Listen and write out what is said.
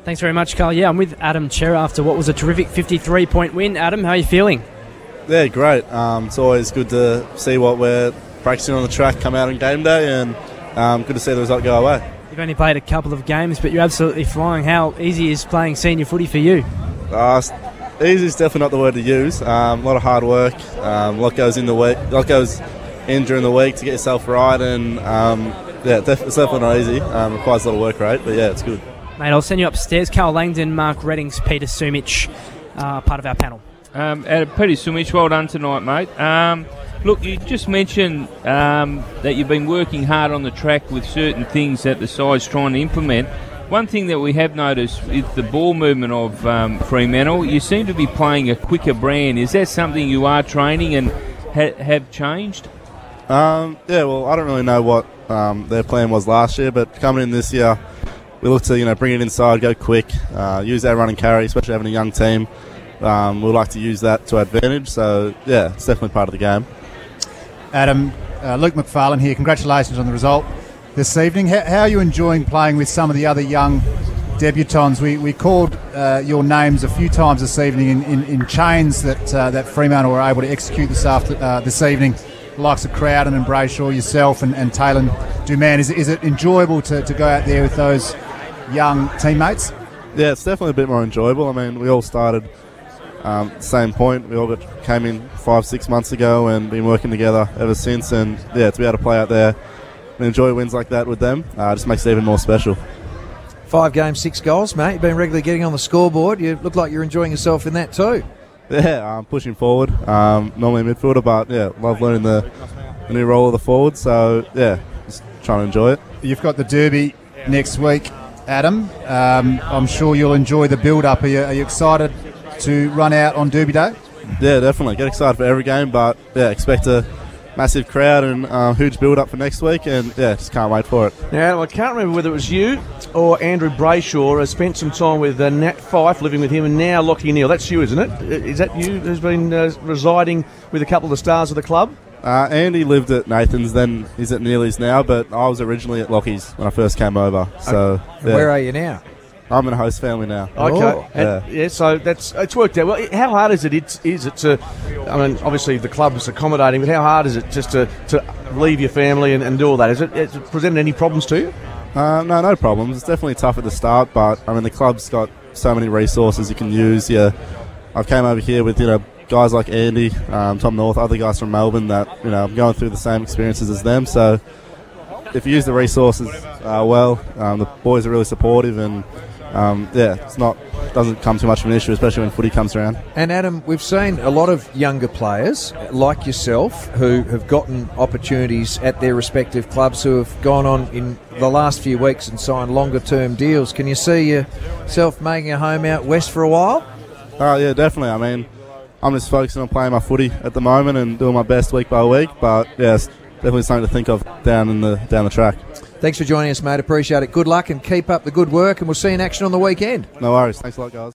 Thanks very much, Carl. Yeah, I'm with Adam Cher after what was a terrific 53-point win. Adam, how are you feeling? Yeah, great. It's always good to see what we're practicing on the track come out on game day, and good to see the result go away. You've only played a couple of games, but you're absolutely flying. How easy is playing senior footy for you? Easy is definitely not the word to use. A lot of hard work, a lot goes in during the week to get yourself right, and it's definitely not easy. Requires a lot of work rate, but yeah, it's good. Mate, I'll send you upstairs. Carl Langdon, Mark Reddings, Peter Sumich, part of our panel. Peter Sumich, well done tonight, mate. Look, you just mentioned that you've been working hard on the track with certain things that the side's trying to implement. One thing that we have noticed is the ball movement of Fremantle. You seem to be playing a quicker brand. Is that something you are training and have changed? Yeah, well, I don't really know what their plan was last year, but coming in this year, we look to bring it inside, go quick, use our run and carry, especially having a young team. We'd like to use that to advantage. So yeah, it's definitely part of the game. Adam, Luke McFarlane here. Congratulations on the result this evening. How are you enjoying playing with some of the other young debutants? We called your names a few times this evening in chains that Fremantle were able to execute this evening. The likes of Crowden and Brayshaw, yourself and Taylor Duman. Is it enjoyable to go out there with those young teammates? Yeah, it's definitely a bit more enjoyable. I mean, we all started at the same point. We all came in 5-6 months ago and been working together ever since. And yeah, to be able to play out there and enjoy wins like that with them just makes it even more special. 5 games, 6 goals, mate. You've been regularly getting on the scoreboard. You look like you're enjoying yourself in that too. Yeah, I'm pushing forward. Normally a midfielder, but yeah, love learning the new role of the forward. So yeah, just trying to enjoy it. You've got the Derby next week, Adam. I'm sure you'll enjoy the build-up. Are you excited to run out on Derby Day? Yeah, definitely. Get excited for every game, but yeah, expect a massive crowd and huge build-up for next week, and yeah, just can't wait for it. Now, I can't remember whether it was you or Andrew Brayshaw has spent some time with Nat Fyfe, living with him, and now Lockie Neal. That's you, isn't it? Is that you who's been residing with a couple of the stars of the club? Andy lived at Nathan's, then he's at Neely's now, but I was originally at Lockie's when I first came over. So yeah. Where are you now? I'm in a host family now. Okay, yeah. So it's worked out well. How hard is it to? I mean, obviously the club is accommodating, but how hard is it just to leave your family and do all that? Has it presented any problems to you? No problems. It's definitely tough at the start, but I mean the club's got so many resources you can use. Yeah, I came over here with guys like Andy, Tom North, other guys from Melbourne that I'm going through the same experiences as them. So if you use the resources well, the boys are really supportive and. Doesn't come too much of an issue, especially when footy comes around. And Adam, we've seen a lot of younger players like yourself who have gotten opportunities at their respective clubs who have gone on in the last few weeks and signed longer term deals. Can you see yourself making a home out west for a while? Yeah, definitely. I mean, I'm just focusing on playing my footy at the moment and doing my best week by week, but yeah, it's definitely something to think of down the track. Thanks for joining us, mate. Appreciate it. Good luck and keep up the good work, and we'll see you in action on the weekend. No worries. Thanks a lot, guys.